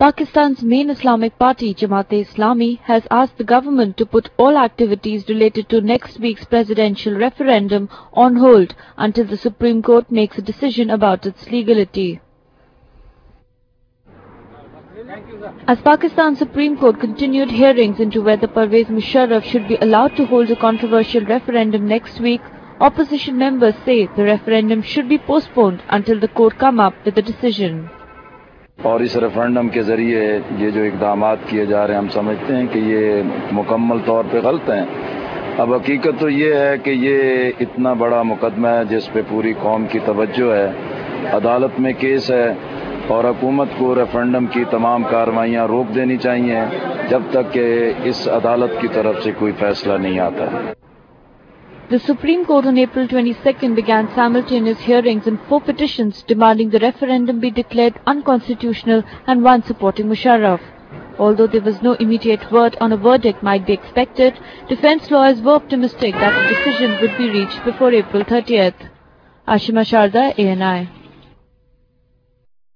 Pakistan's main Islamic party, Jamaat-e-Islami, has asked the government to put all activities related to next week's presidential referendum on hold until the Supreme Court makes a decision about its legality. As Pakistan's Supreme Court continued hearings into whether Pervez Musharraf should be allowed to hold a controversial referendum next week, opposition members say the referendum should be postponed until the court come up with a decision. और इस referendum के ज़रिए ये जो इक़दामात किए जा रहे हैं, हम समझते हैं कि ये मुकम्मल तौर पे गलत हैं। अब हकीकत तो ये है कि ये इतना बड़ा मुकदमा है जिस पे पूरी कौम की तवज्जो है, अदालत में केस है और हुकूमत को रेफरेंडम की तमाम कार्रवाइयाँ रोक देनी चाहिए जब तक कि इस अदालत की तरफ से कोई फैसला नहीं आता। The Supreme Court on April 22nd began simultaneous hearings in 4 petitions demanding the referendum be declared unconstitutional and one supporting Musharraf. Although there was no immediate word on a verdict might be expected, defense lawyers were optimistic that a decision would be reached before April 30th. Ashima Sharda, ANI.